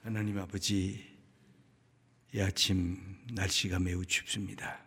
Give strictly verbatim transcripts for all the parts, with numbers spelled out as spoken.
하나님 아버지, 이 아침 날씨가 매우 춥습니다.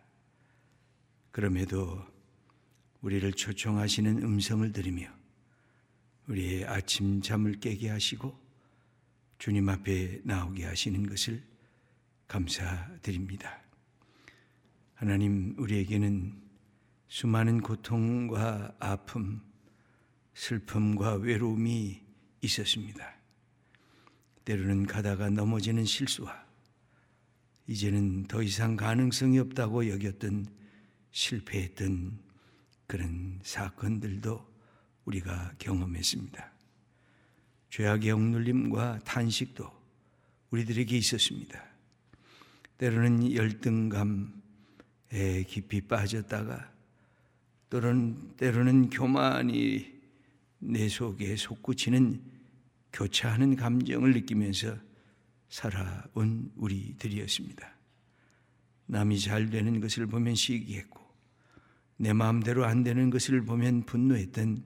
그럼에도 우리를 초청하시는 음성을 들으며 우리의 아침 잠을 깨게 하시고 주님 앞에 나오게 하시는 것을 감사드립니다. 하나님, 우리에게는 수많은 고통과 아픔, 슬픔과 외로움이 있었습니다. 때로는 가다가 넘어지는 실수와 이제는 더 이상 가능성이 없다고 여겼던 실패했던 그런 사건들도 우리가 경험했습니다. 죄악의 억눌림과 탄식도 우리들에게 있었습니다. 때로는 열등감에 깊이 빠졌다가 또는 때로는 교만이 내 속에 솟구치는 교차하는 감정을 느끼면서 살아온 우리들이었습니다. 남이 잘 되는 것을 보면 시기했고 내 마음대로 안 되는 것을 보면 분노했던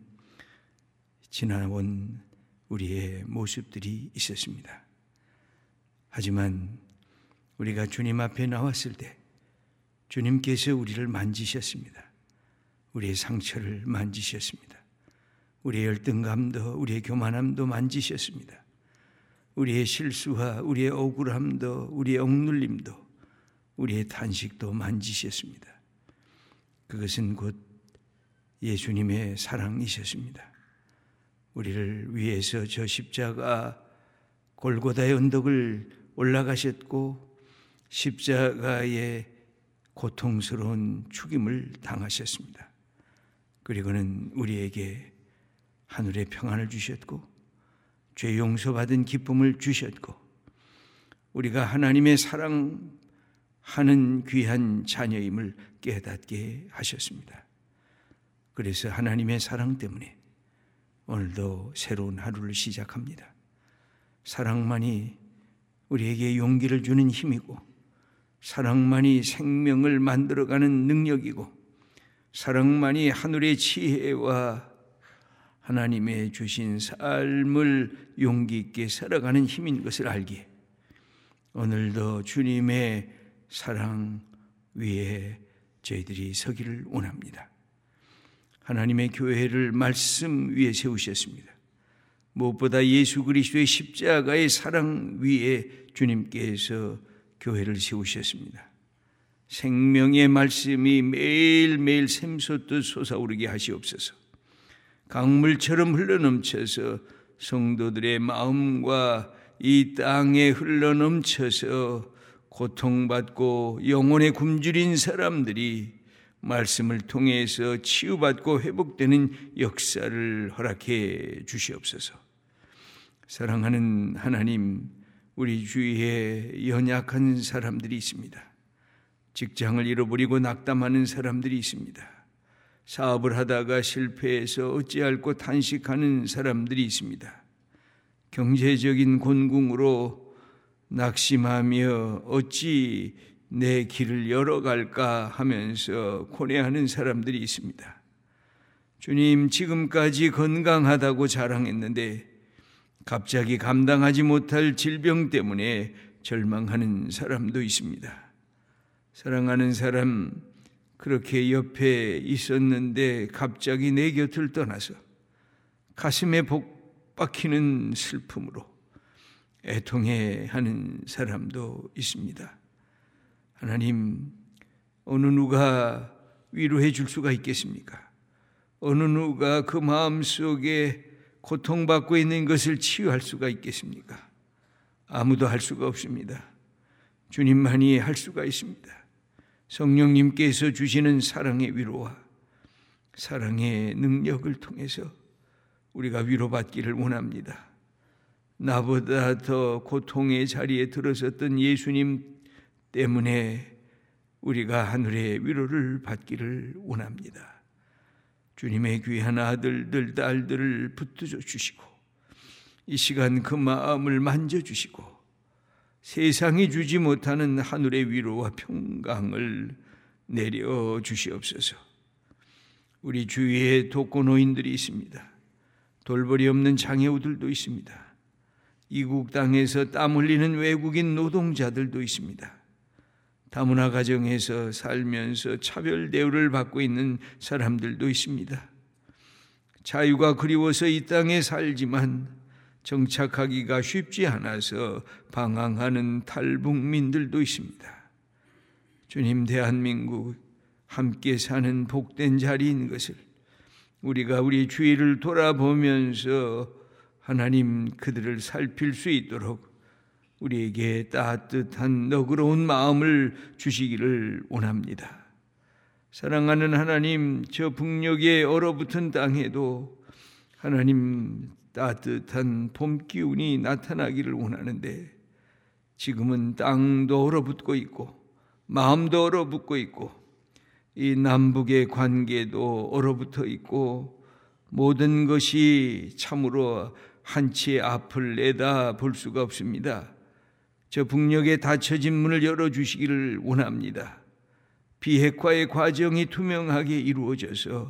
지나온 우리의 모습들이 있었습니다. 하지만 우리가 주님 앞에 나왔을 때 주님께서 우리를 만지셨습니다. 우리의 상처를 만지셨습니다. 우리의 열등감도 우리의 교만함도 만지셨습니다. 우리의 실수와 우리의 억울함도 우리의 억눌림도 우리의 탄식도 만지셨습니다. 그것은 곧 예수님의 사랑이셨습니다. 우리를 위해서 저 십자가 골고다의 언덕을 올라가셨고 십자가의 고통스러운 죽임을 당하셨습니다. 그리고는 우리에게 하늘의 평안을 주셨고 죄 용서받은 기쁨을 주셨고 우리가 하나님의 사랑하는 귀한 자녀임을 깨닫게 하셨습니다. 그래서 하나님의 사랑 때문에 오늘도 새로운 하루를 시작합니다. 사랑만이 우리에게 용기를 주는 힘이고 사랑만이 생명을 만들어가는 능력이고 사랑만이 하늘의 지혜와 하나님의 주신 삶을 용기 있게 살아가는 힘인 것을 알기에 오늘도 주님의 사랑 위에 저희들이 서기를 원합니다. 하나님의 교회를 말씀 위에 세우셨습니다. 무엇보다 예수 그리스도의 십자가의 사랑 위에 주님께서 교회를 세우셨습니다. 생명의 말씀이 매일매일 샘솟듯 솟아오르게 하시옵소서. 강물처럼 흘러넘쳐서 성도들의 마음과 이 땅에 흘러넘쳐서 고통받고 영혼에 굶주린 사람들이 말씀을 통해서 치유받고 회복되는 역사를 허락해 주시옵소서. 사랑하는 하나님, 우리 주위에 연약한 사람들이 있습니다. 직장을 잃어버리고 낙담하는 사람들이 있습니다. 사업을 하다가 실패해서 어찌할꼬 탄식하는 사람들이 있습니다. 경제적인 곤궁으로 낙심하며 어찌 내 길을 열어갈까 하면서 고뇌하는 사람들이 있습니다. 주님, 지금까지 건강하다고 자랑했는데 갑자기 감당하지 못할 질병 때문에 절망하는 사람도 있습니다. 사랑하는 사람, 그렇게 옆에 있었는데 갑자기 내 곁을 떠나서 가슴에 복 박히는 슬픔으로 애통해하는 사람도 있습니다. 하나님, 어느 누가 위로해 줄 수가 있겠습니까? 어느 누가 그 마음속에 고통받고 있는 것을 치유할 수가 있겠습니까? 아무도 할 수가 없습니다. 주님만이 할 수가 있습니다. 성령님께서 주시는 사랑의 위로와 사랑의 능력을 통해서 우리가 위로받기를 원합니다. 나보다 더 고통의 자리에 들어섰던 예수님 때문에 우리가 하늘의 위로를 받기를 원합니다. 주님의 귀한 아들들, 딸들을 붙들어 주시고 이 시간 그 마음을 만져주시고 세상이 주지 못하는 하늘의 위로와 평강을 내려 주시옵소서. 우리 주위에 독거노인들이 있습니다. 돌벌이 없는 장애우들도 있습니다. 이국 땅에서 땀 흘리는 외국인 노동자들도 있습니다. 다문화 가정에서 살면서 차별 대우를 받고 있는 사람들도 있습니다. 자유가 그리워서 이 땅에 살지만 정착하기가 쉽지 않아서 방황하는 탈북민들도 있습니다. 주님, 대한민국 함께 사는 복된 자리인 것을 우리가 우리 주위를 돌아보면서 하나님 그들을 살필 수 있도록 우리에게 따뜻한 너그러운 마음을 주시기를 원합니다. 사랑하는 하나님, 저 북녘의 얼어붙은 땅에도 하나님 따뜻한 봄 기운이 나타나기를 원하는데 지금은 땅도 얼어붙고 있고 마음도 얼어붙고 있고 이 남북의 관계도 얼어붙어 있고 모든 것이 참으로 한치의 앞을 내다 볼 수가 없습니다. 저 북녘의 닫혀진 문을 열어주시기를 원합니다. 비핵화의 과정이 투명하게 이루어져서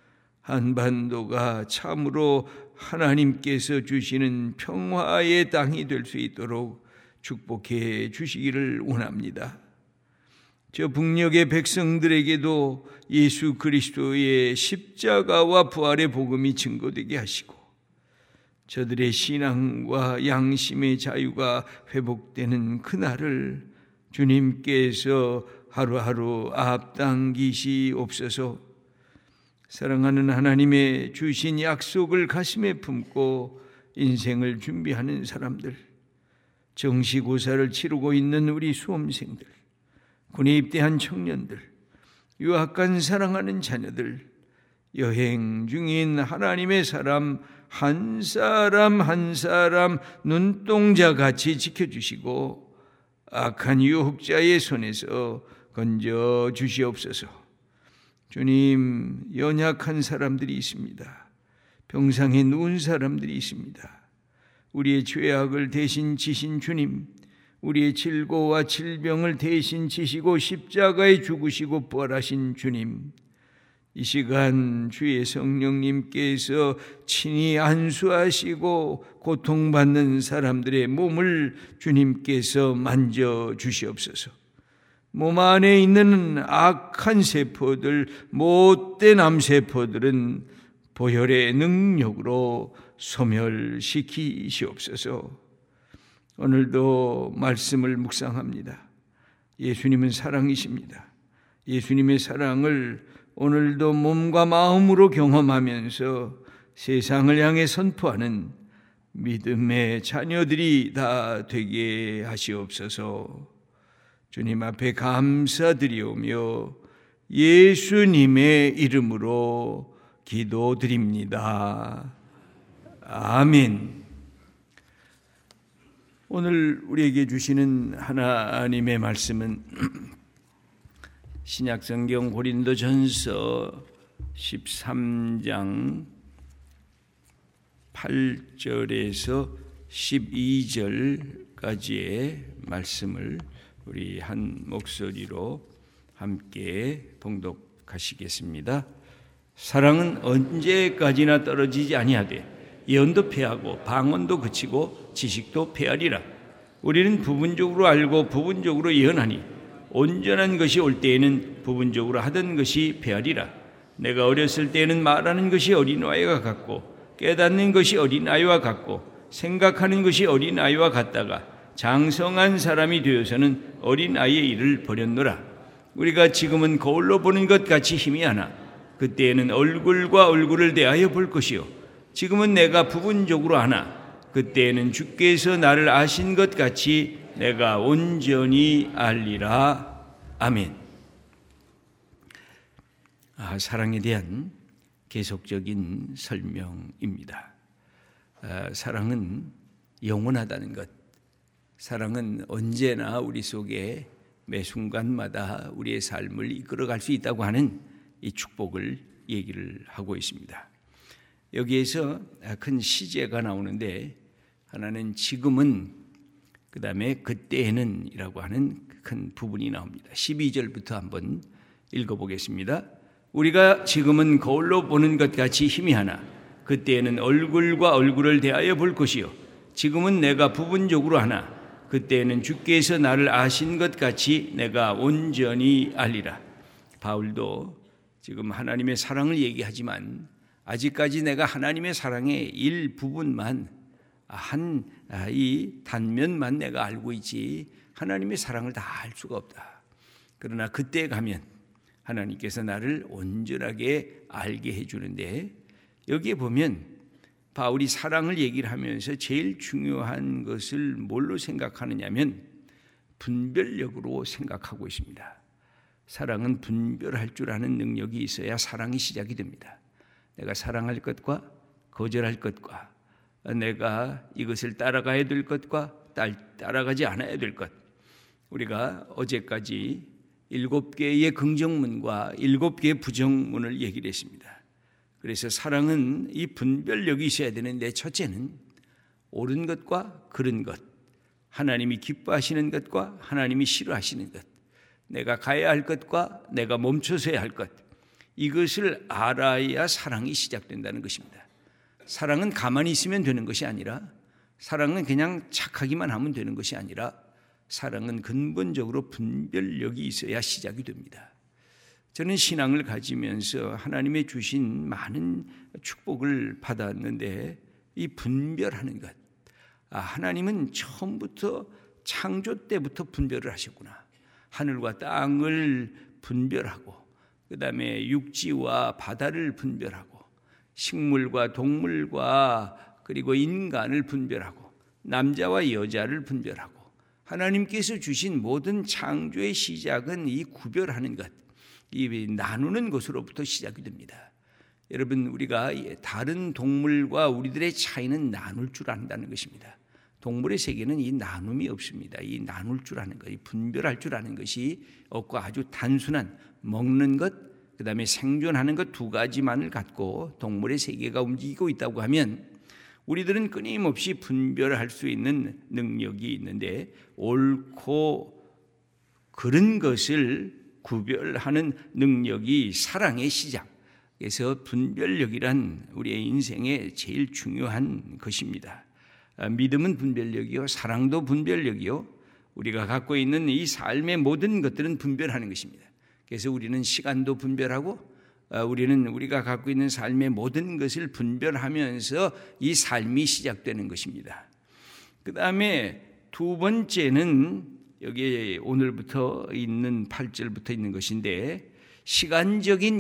한반도가 참으로 하나님께서 주시는 평화의 땅이 될 수 있도록 축복해 주시기를 원합니다. 저 북녘의 백성들에게도 예수 그리스도의 십자가와 부활의 복음이 증거되게 하시고 저들의 신앙과 양심의 자유가 회복되는 그날을 주님께서 하루하루 앞당기시옵소서. 사랑하는 하나님의 주신 약속을 가슴에 품고 인생을 준비하는 사람들, 정시고사를 치르고 있는 우리 수험생들, 군에 입대한 청년들, 유학 간 사랑하는 자녀들, 여행 중인 하나님의 사람 한 사람 한 사람 눈동자같이 지켜주시고 악한 유혹자의 손에서 건져 주시옵소서. 주님, 연약한 사람들이 있습니다. 병상에 누운 사람들이 있습니다. 우리의 죄악을 대신 지신 주님, 우리의 질고와 질병을 대신 지시고 십자가에 죽으시고 부활하신 주님, 이 시간 주의 성령님께서 친히 안수하시고 고통받는 사람들의 몸을 주님께서 만져주시옵소서. 몸 안에 있는 악한 세포들, 못된 암세포들은 보혈의 능력으로 소멸시키시옵소서. 오늘도 말씀을 묵상합니다. 예수님은 사랑이십니다. 예수님의 사랑을 오늘도 몸과 마음으로 경험하면서 세상을 향해 선포하는 믿음의 자녀들이 다 되게 하시옵소서. 주님 앞에 감사드리오며 예수님의 이름으로 기도드립니다. 아멘. 오늘 우리에게 주시는 하나님의 말씀은 신약성경 고린도전서 십삼 장 팔 절에서 십이 절까지의 말씀을 우리 한 목소리로 함께 봉독하시겠습니다. 사랑은 언제까지나 떨어지지 아니하되 예언도 패하고 방언도 그치고 지식도 패하리라. 우리는 부분적으로 알고 부분적으로 예언하니 온전한 것이 올 때에는 부분적으로 하던 것이 패하리라. 내가 어렸을 때에는 말하는 것이 어린아이와 같고 깨닫는 것이 어린아이와 같고 생각하는 것이 어린아이와 같다가 장성한 사람이 되어서는 어린아이의 일을 버렸노라. 우리가 지금은 거울로 보는 것 같이 희미하나 그때에는 얼굴과 얼굴을 대하여 볼 것이요 지금은 내가 부분적으로 아나 그때에는 주께서 나를 아신 것 같이 내가 온전히 알리라. 아멘. 아, 사랑에 대한 계속적인 설명입니다. 아, 사랑은 영원하다는 것, 사랑은 언제나 우리 속에 매 순간마다 우리의 삶을 이끌어갈 수 있다고 하는 이 축복을 얘기를 하고 있습니다. 여기에서 큰 시제가 나오는데 하나는 지금은, 그 다음에 그때에는 이라고 하는 큰 부분이 나옵니다. 십이 절부터 한번 읽어보겠습니다. 우리가 지금은 거울로 보는 것 같이 희미하나 그때에는 얼굴과 얼굴을 대하여 볼 것이요 지금은 내가 부분적으로 하나 그때에는 주께서 나를 아신 것 같이 내가 온전히 알리라. 바울도 지금 하나님의 사랑을 얘기하지만 아직까지 내가 하나님의 사랑의 일부분만 한 이 단면만 내가 알고 있지 하나님의 사랑을 다 알 수가 없다. 그러나 그때 가면 하나님께서 나를 온전하게 알게 해주는데, 여기에 보면 바울이 사랑을 얘기를 하면서 제일 중요한 것을 뭘로 생각하느냐면 분별력으로 생각하고 있습니다. 사랑은 분별할 줄 아는 능력이 있어야 사랑이 시작이 됩니다. 내가 사랑할 것과 거절할 것과 내가 이것을 따라가야 될 것과 따라가지 않아야 될 것. 우리가 어제까지 일곱 개의 긍정문과 일곱 개의 부정문을 얘기를 했습니다. 그래서 사랑은 이 분별력이 있어야 되는데, 첫째는 옳은 것과 그른 것, 하나님이 기뻐하시는 것과 하나님이 싫어하시는 것, 내가 가야 할 것과 내가 멈춰서야 할 것, 이것을 알아야 사랑이 시작된다는 것입니다. 사랑은 가만히 있으면 되는 것이 아니라, 사랑은 그냥 착하기만 하면 되는 것이 아니라, 사랑은 근본적으로 분별력이 있어야 시작이 됩니다. 저는 신앙을 가지면서 하나님의 주신 많은 축복을 받았는데, 이 분별하는 것, 아, 하나님은 처음부터 창조 때부터 분별을 하셨구나. 하늘과 땅을 분별하고, 그 다음에 육지와 바다를 분별하고, 식물과 동물과 그리고 인간을 분별하고, 남자와 여자를 분별하고, 하나님께서 주신 모든 창조의 시작은 이 구별하는 것, 이 나누는 것으로부터 시작이 됩니다. 여러분, 우리가 다른 동물과 우리들의 차이는 나눌 줄 안다는 것입니다. 동물의 세계는 이 나눔이 없습니다. 이 나눌 줄 아는 것, 이 분별할 줄 아는 것이 없고, 아주 단순한 먹는 것, 그 다음에 생존하는 것 두 가지만을 갖고 동물의 세계가 움직이고 있다고 하면, 우리들은 끊임없이 분별할 수 있는 능력이 있는데, 옳고 그른 것을 구별하는 능력이 사랑의 시작. 그래서 분별력이란 우리의 인생의 제일 중요한 것입니다. 믿음은 분별력이요, 사랑도 분별력이요, 우리가 갖고 있는 이 삶의 모든 것들은 분별하는 것입니다. 그래서 우리는 시간도 분별하고, 우리는 우리가 갖고 있는 삶의 모든 것을 분별하면서 이 삶이 시작되는 것입니다. 그 다음에 두 번째는 여기에 오늘부터 있는 팔 절부터 있는 것인데, 시간적인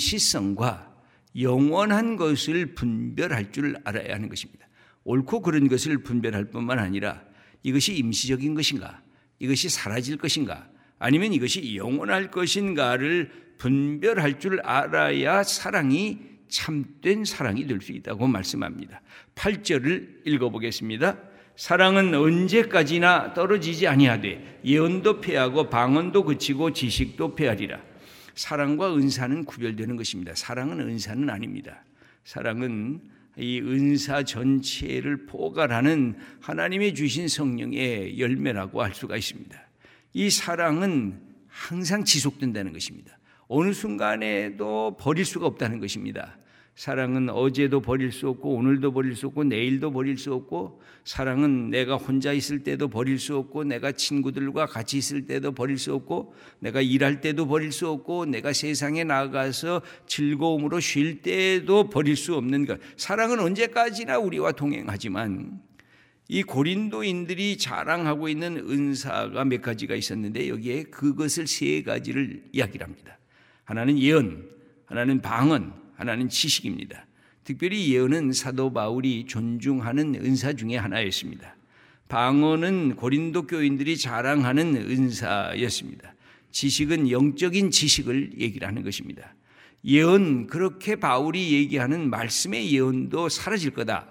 임시성과 영원한 것을 분별할 줄 알아야 하는 것입니다. 옳고 그른 것을 분별할 뿐만 아니라, 이것이 임시적인 것인가, 이것이 사라질 것인가, 아니면 이것이 영원할 것인가를 분별할 줄 알아야 사랑이 참된 사랑이 될 수 있다고 말씀합니다. 팔 절을 읽어보겠습니다. 사랑은 언제까지나 떨어지지 아니하되 예언도 패하고 방언도 그치고 지식도 패하리라. 사랑과 은사는 구별되는 것입니다. 사랑은 은사는 아닙니다. 사랑은 이 은사 전체를 포괄하는 하나님이 주신 성령의 열매라고 할 수가 있습니다. 이 사랑은 항상 지속된다는 것입니다. 어느 순간에도 버릴 수가 없다는 것입니다. 사랑은 어제도 버릴 수 없고, 오늘도 버릴 수 없고, 내일도 버릴 수 없고, 사랑은 내가 혼자 있을 때도 버릴 수 없고, 내가 친구들과 같이 있을 때도 버릴 수 없고, 내가 일할 때도 버릴 수 없고, 내가 세상에 나가서 즐거움으로 쉴 때도 버릴 수 없는 것. 사랑은 언제까지나 우리와 동행하지만, 이 고린도인들이 자랑하고 있는 은사가 몇 가지가 있었는데, 여기에 그것을 세 가지를 이야기를 합니다. 하나는 예언, 하나는 방언, 하나는 지식입니다. 특별히 예언은 사도 바울이 존중하는 은사 중에 하나였습니다. 방언은 고린도 교인들이 자랑하는 은사였습니다. 지식은 영적인 지식을 얘기를 하는 것입니다. 예언, 그렇게 바울이 얘기하는 말씀의 예언도 사라질 거다.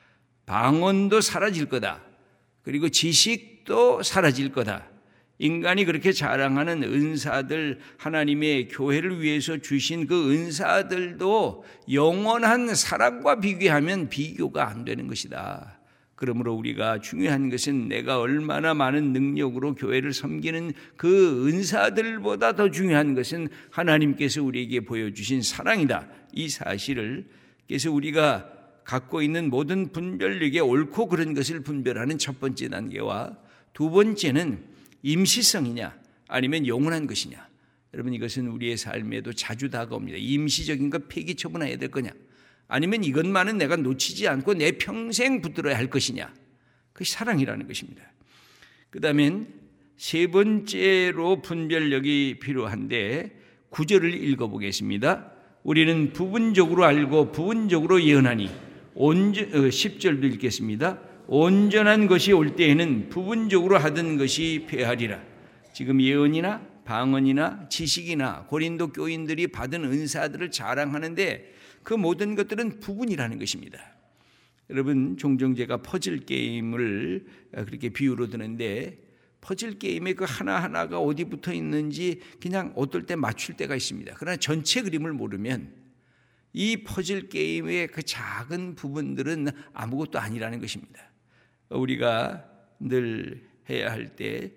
방언도 사라질 거다. 그리고 지식도 사라질 거다. 인간이 그렇게 자랑하는 은사들, 하나님의 교회를 위해서 주신 그 은사들도 영원한 사랑과 비교하면 비교가 안 되는 것이다. 그러므로 우리가 중요한 것은 내가 얼마나 많은 능력으로 교회를 섬기는 그 은사들보다 더 중요한 것은 하나님께서 우리에게 보여주신 사랑이다. 이 사실을, 그래서 우리가 갖고 있는 모든 분별력의 옳고 그른 것을 분별하는 첫 번째 단계와 두 번째는 임시성이냐 아니면 영원한 것이냐. 여러분 이것은 우리의 삶에도 자주 다가옵니다. 임시적인 것 폐기 처분해야 될 거냐 아니면 이것만은 내가 놓치지 않고 내 평생 붙들어야 할 것이냐. 그것이 사랑이라는 것입니다. 그 다음엔 세 번째로 분별력이 필요한데 구 절을 읽어보겠습니다. 우리는 부분적으로 알고 부분적으로 예언하니 온전, 십 절도 읽겠습니다. 온전한 것이 올 때에는 부분적으로 하던 것이 패하리라. 지금 예언이나 방언이나 지식이나 고린도 교인들이 받은 은사들을 자랑하는데 그 모든 것들은 부분이라는 것입니다. 여러분 종종 제가 퍼즐 게임을 그렇게 비유로 드는데 퍼즐 게임의 그 하나하나가 어디 붙어 있는지 그냥 어떨 때 맞출 때가 있습니다. 그러나 전체 그림을 모르면 이 퍼즐 게임의 그 작은 부분들은 아무것도 아니라는 것입니다. 우리가 늘 해야 할 때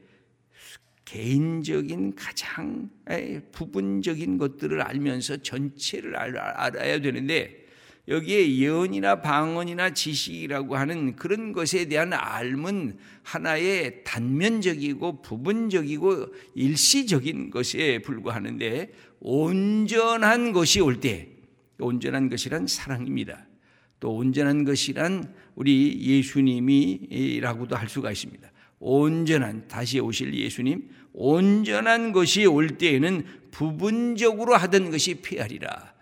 개인적인 가장 부분적인 것들을 알면서 전체를 알아야 되는데 여기에 예언이나 방언이나 지식이라고 하는 그런 것에 대한 알은 하나의 단면적이고 부분적이고 일시적인 것에 불과하는데 온전한 것이 올 때 온전한 것이란 사랑입니다. 또 온전한 것이란 우리 예수님이라고도 할 수가 있습니다. 온전한 다시 오실 예수님 온전한 것이 올 때에는 부분적으로 하던 것이 패하리라.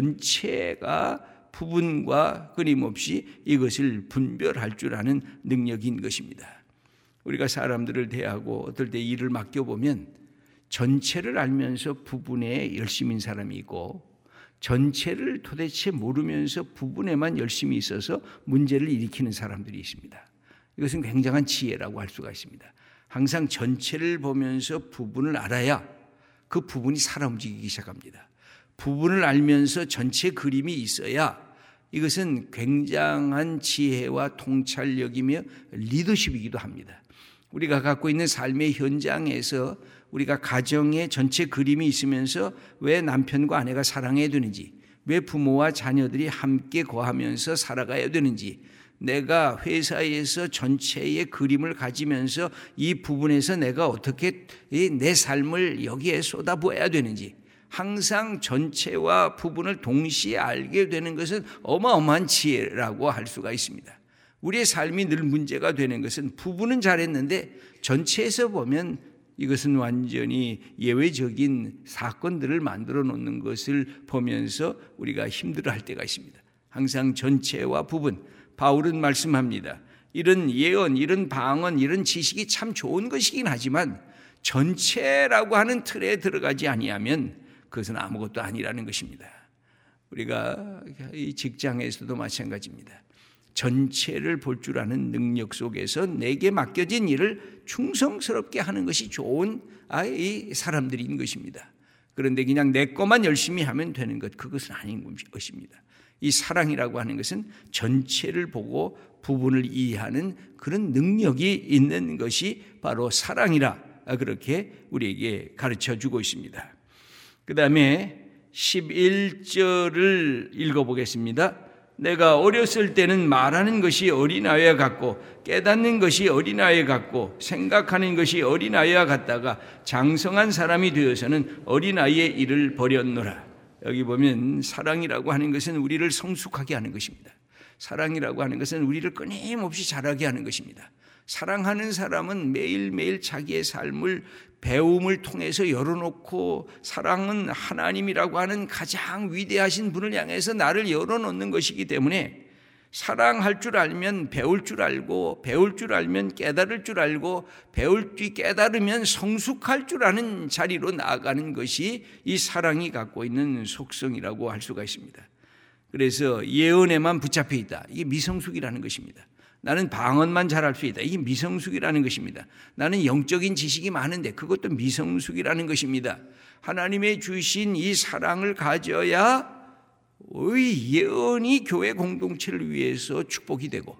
전체가 부분과 끊임없이 이것을 분별할 줄 아는 능력인 것입니다. 우리가 사람들을 대하고 어떨 때 일을 맡겨보면 전체를 알면서 부분에 열심인 사람이 있고 전체를 도대체 모르면서 부분에만 열심히 있어서 문제를 일으키는 사람들이 있습니다. 이것은 굉장한 지혜라고 할 수가 있습니다. 항상 전체를 보면서 부분을 알아야 그 부분이 살아 움직이기 시작합니다. 부분을 알면서 전체 그림이 있어야 이것은 굉장한 지혜와 통찰력이며 리더십이기도 합니다. 우리가 갖고 있는 삶의 현장에서 우리가 가정의 전체 그림이 있으면서 왜 남편과 아내가 사랑해야 되는지, 왜 부모와 자녀들이 함께 거하면서 살아가야 되는지, 내가 회사에서 전체의 그림을 가지면서 이 부분에서 내가 어떻게 내 삶을 여기에 쏟아부어야 되는지 항상 전체와 부분을 동시에 알게 되는 것은 어마어마한 지혜라고 할 수가 있습니다. 우리의 삶이 늘 문제가 되는 것은 부분은 잘했는데 전체에서 보면 이것은 완전히 예외적인 사건들을 만들어 놓는 것을 보면서 우리가 힘들어할 때가 있습니다. 항상 전체와 부분, 바울은 말씀합니다. 이런 예언, 이런 방언, 이런 지식이 참 좋은 것이긴 하지만 전체라고 하는 틀에 들어가지 아니하면 그것은 아무것도 아니라는 것입니다. 우리가 이 직장에서도 마찬가지입니다. 전체를 볼 줄 아는 능력 속에서 내게 맡겨진 일을 충성스럽게 하는 것이 좋은 이 사람들인 것입니다. 그런데 그냥 내 것만 열심히 하면 되는 것, 그것은 아닌 것입니다. 이 사랑이라고 하는 것은 전체를 보고 부분을 이해하는 그런 능력이 있는 것이 바로 사랑이라 그렇게 우리에게 가르쳐주고 있습니다. 그 다음에 십일 절을 읽어보겠습니다. 내가 어렸을 때는 말하는 것이 어린아이와 같고 깨닫는 것이 어린아이와 같고 생각하는 것이 어린아이와 같다가 장성한 사람이 되어서는 어린아이의 일을 버렸노라. 여기 보면 사랑이라고 하는 것은 우리를 성숙하게 하는 것입니다. 사랑이라고 하는 것은 우리를 끊임없이 자라게 하는 것입니다. 사랑하는 사람은 매일매일 자기의 삶을 배움을 통해서 열어놓고 사랑은 하나님이라고 하는 가장 위대하신 분을 향해서 나를 열어놓는 것이기 때문에 사랑할 줄 알면 배울 줄 알고 배울 줄 알면 깨달을 줄 알고 배울 줄 깨달으면 성숙할 줄 아는 자리로 나아가는 것이 이 사랑이 갖고 있는 속성이라고 할 수가 있습니다. 그래서 예언에만 붙잡혀 있다. 이게 미성숙이라는 것입니다. 나는 방언만 잘할 수 있다. 이게 미성숙이라는 것입니다. 나는 영적인 지식이 많은데 그것도 미성숙이라는 것입니다. 하나님의 주신 이 사랑을 가져야 의 예언이 교회 공동체를 위해서 축복이 되고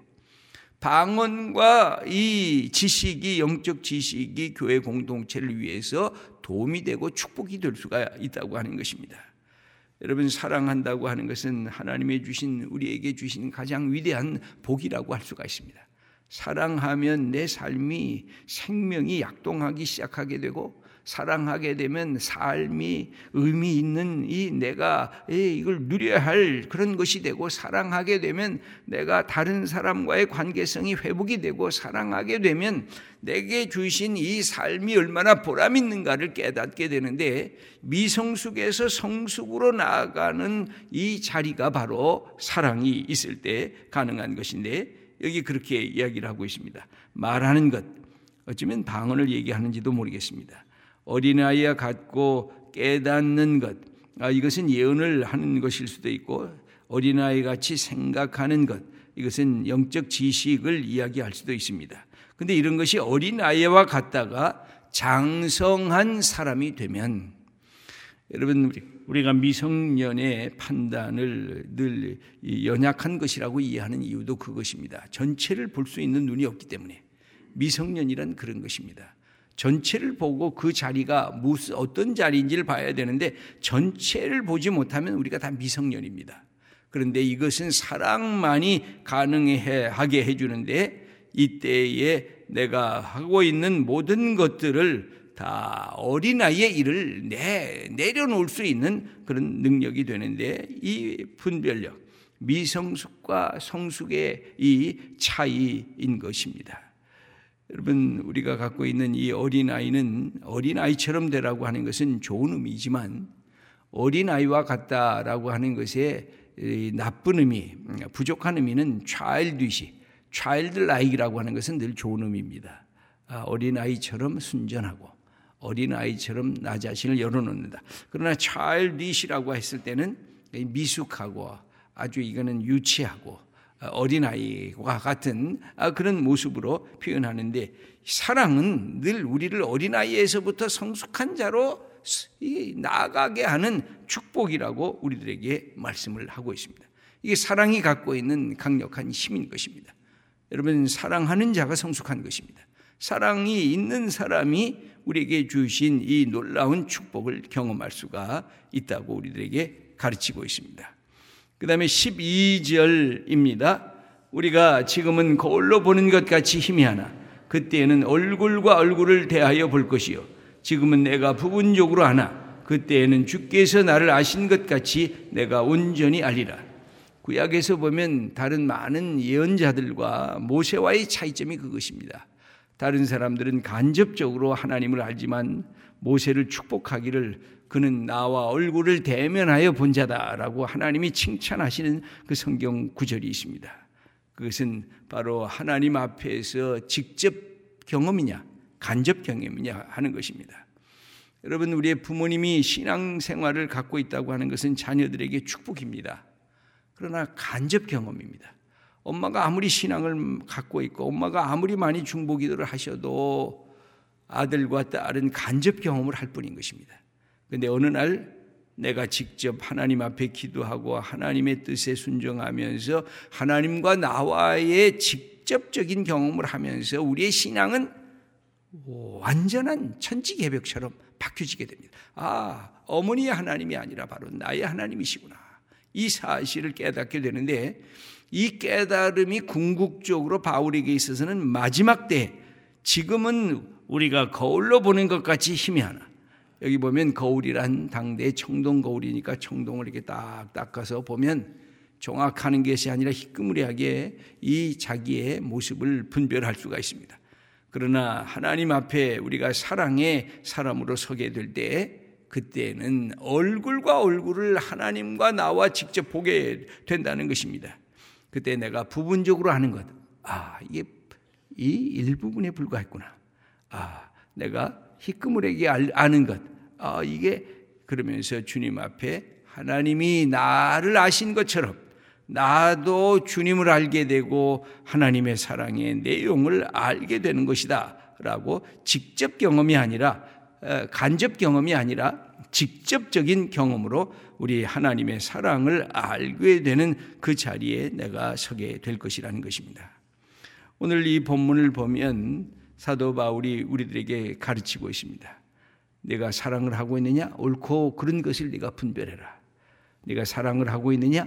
방언과 이 지식이 영적 지식이 교회 공동체를 위해서 도움이 되고 축복이 될 수가 있다고 하는 것입니다. 여러분, 사랑한다고 하는 것은 하나님의 주신, 우리에게 주신 가장 위대한 복이라고 할 수가 있습니다. 사랑하면 내 삶이, 생명이 약동하기 시작하게 되고, 사랑하게 되면 삶이 의미 있는 이 내가 이걸 누려야 할 그런 것이 되고, 사랑하게 되면 내가 다른 사람과의 관계성이 회복이 되고, 사랑하게 되면 내게 주신 이 삶이 얼마나 보람 있는가를 깨닫게 되는데, 미성숙에서 성숙으로 나아가는 이 자리가 바로 사랑이 있을 때 가능한 것인데, 여기 그렇게 이야기를 하고 있습니다. 말하는 것, 어쩌면 방언을 얘기하는지도 모르겠습니다. 어린아이와 같고 깨닫는 것, 아, 이것은 예언을 하는 것일 수도 있고, 어린아이같이 생각하는 것, 이것은 영적 지식을 이야기할 수도 있습니다. 그런데 이런 것이 어린아이와 같다가 장성한 사람이 되면, 여러분, 우리가 미성년의 판단을 늘 연약한 것이라고 이해하는 이유도 그것입니다. 전체를 볼 수 있는 눈이 없기 때문에. 미성년이란 그런 것입니다. 전체를 보고 그 자리가 무슨 어떤 자리인지를 봐야 되는데, 전체를 보지 못하면 우리가 다 미성년입니다. 그런데 이것은 사랑만이 가능하게 해주는데, 이때에 내가 하고 있는 모든 것들을 다 어린아이의 일을 내, 내려놓을 수 있는 그런 능력이 되는데, 이 분별력, 미성숙과 성숙의 이 차이인 것입니다. 여러분, 우리가 갖고 있는 이 어린아이는 어린아이처럼 되라고 하는 것은 좋은 의미이지만, 어린아이와 같다라고 하는 것에 나쁜 의미, 부족한 의미는 childish, childlike이라고 하는 것은 늘 좋은 의미입니다. 어린아이처럼 순전하고 어린아이처럼 나 자신을 열어놓는다. 그러나 childish라고 했을 때는 미숙하고 아주 이거는 유치하고 어린아이와 같은 그런 모습으로 표현하는데, 사랑은 늘 우리를 어린아이에서부터 성숙한 자로 나아가게 하는 축복이라고 우리들에게 말씀을 하고 있습니다. 이게 사랑이 갖고 있는 강력한 힘인 것입니다. 여러분, 사랑하는 자가 성숙한 것입니다. 사랑이 있는 사람이 우리에게 주신 이 놀라운 축복을 경험할 수가 있다고 우리들에게 가르치고 있습니다. 그 다음에 십이 절입니다. 우리가 지금은 거울로 보는 것 같이 희미하나 그때에는 얼굴과 얼굴을 대하여 볼 것이요, 지금은 내가 부분적으로 아나 그때에는 주께서 나를 아신 것 같이 내가 온전히 알리라. 구약에서 보면 다른 많은 예언자들과 모세와의 차이점이 그것입니다. 다른 사람들은 간접적으로 하나님을 알지만, 모세를 축복하기를 그는 나와 얼굴을 대면하여 본 자다라고 하나님이 칭찬하시는 그 성경 구절이 있습니다. 그것은 바로 하나님 앞에서 직접 경험이냐 간접 경험이냐 하는 것입니다. 여러분, 우리의 부모님이 신앙생활을 갖고 있다고 하는 것은 자녀들에게 축복입니다. 그러나 간접 경험입니다. 엄마가 아무리 신앙을 갖고 있고 엄마가 아무리 많이 중보기도를 하셔도 아들과 딸은 간접 경험을 할 뿐인 것입니다. 그런데 어느 날 내가 직접 하나님 앞에 기도하고 하나님의 뜻에 순종하면서 하나님과 나와의 직접적인 경험을 하면서 우리의 신앙은 완전한 천지개벽처럼 바뀌어지게 됩니다. 아, 어머니의 하나님이 아니라 바로 나의 하나님이시구나, 이 사실을 깨닫게 되는데, 이 깨달음이 궁극적으로 바울에게 있어서는 마지막 때, 지금은 우리가 거울로 보는 것 같이 희미하나, 여기 보면 거울이란 당대의 청동 거울이니까 청동을 이렇게 딱 닦아서 보면 정확하는 것이 아니라 희끄무리하게 이 자기의 모습을 분별할 수가 있습니다. 그러나 하나님 앞에 우리가 사랑의 사람으로 서게 될 때, 그때는 얼굴과 얼굴을 하나님과 나와 직접 보게 된다는 것입니다. 그때 내가 부분적으로 하는 것, 아, 이게 이 일부분에 불과했구나. 아, 내가 희끄무레게 아는 것, 아, 이게, 그러면서 주님 앞에 하나님이 나를 아신 것처럼 나도 주님을 알게 되고 하나님의 사랑의 내용을 알게 되는 것이다 라고, 직접 경험이 아니라 간접 경험이 아니라 직접적인 경험으로 우리 하나님의 사랑을 알게 되는 그 자리에 내가 서게 될 것이라는 것입니다. 오늘 이 본문을 보면 사도 바울이 우리들에게 가르치고 있습니다. 내가 사랑을 하고 있느냐? 옳고 그른 것을 네가 분별해라. 네가 사랑을 하고 있느냐?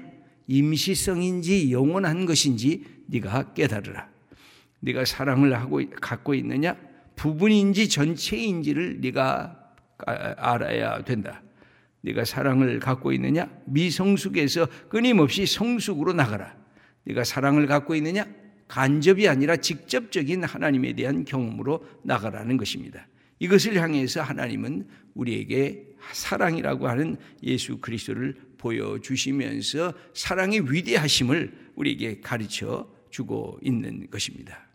임시성인지 영원한 것인지 네가 깨달으라. 네가 사랑을 하고 갖고 있느냐? 부분인지 전체인지를 네가 알아야 된다. 네가 사랑을 갖고 있느냐? 미성숙에서 끊임없이 성숙으로 나가라. 네가 사랑을 갖고 있느냐? 간접이 아니라 직접적인 하나님에 대한 경험으로 나가라는 것입니다. 이것을 향해서 하나님은 우리에게 사랑이라고 하는 예수 그리스도를 보여주시면서 사랑의 위대하심을 우리에게 가르쳐 주고 있는 것입니다.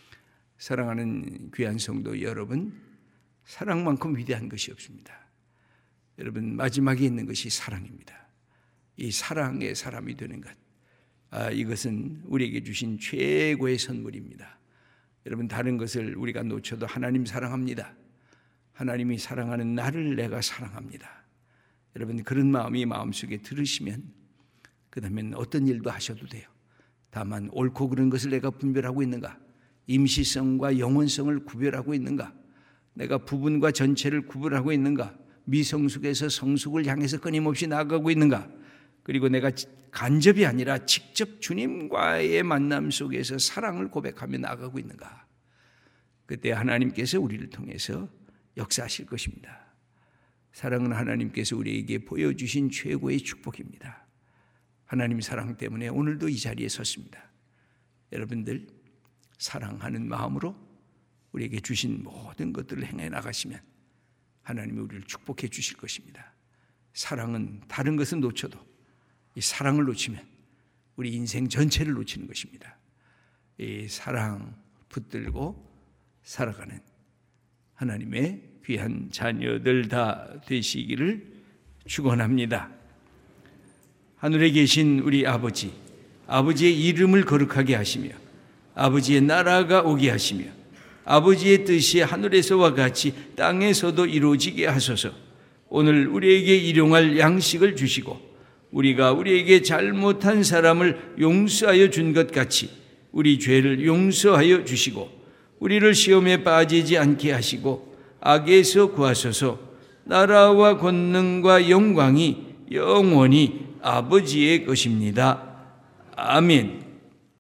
사랑하는 귀한 성도 여러분, 사랑만큼 위대한 것이 없습니다. 여러분, 마지막에 있는 것이 사랑입니다. 이 사랑의 사람이 되는 것, 아, 이것은 우리에게 주신 최고의 선물입니다. 여러분, 다른 것을 우리가 놓쳐도 하나님 사랑합니다. 하나님이 사랑하는 나를 내가 사랑합니다. 여러분, 그런 마음이 마음속에 들으시면 그 다음엔 어떤 일도 하셔도 돼요. 다만 옳고 그른 것을 내가 분별하고 있는가? 임시성과 영원성을 구별하고 있는가? 내가 부분과 전체를 구별하고 있는가? 미성숙에서 성숙을 향해서 끊임없이 나아가고 있는가? 그리고 내가 간접이 아니라 직접 주님과의 만남 속에서 사랑을 고백하며 나아가고 있는가? 그때 하나님께서 우리를 통해서 역사하실 것입니다. 사랑은 하나님께서 우리에게 보여주신 최고의 축복입니다. 하나님 사랑 때문에 오늘도 이 자리에 섰습니다. 여러분들 사랑하는 마음으로 우리에게 주신 모든 것들을 행해 나가시면 하나님이 우리를 축복해 주실 것입니다. 사랑은 다른 것은 놓쳐도 이 사랑을 놓치면 우리 인생 전체를 놓치는 것입니다. 이 사랑 붙들고 살아가는 하나님의 귀한 자녀들 다 되시기를 축원합니다. 하늘에 계신 우리 아버지, 아버지의 이름을 거룩하게 하시며 아버지의 나라가 오게 하시며 아버지의 뜻이 하늘에서와 같이 땅에서도 이루어지게 하소서. 오늘 우리에게 일용할 양식을 주시고 우리가 우리에게 잘못한 사람을 용서하여 준 것 같이 우리 죄를 용서하여 주시고 우리를 시험에 빠지지 않게 하시고 악에서 구하소서. 나라와 권능과 영광이 영원히 아버지의 것입니다. 아멘.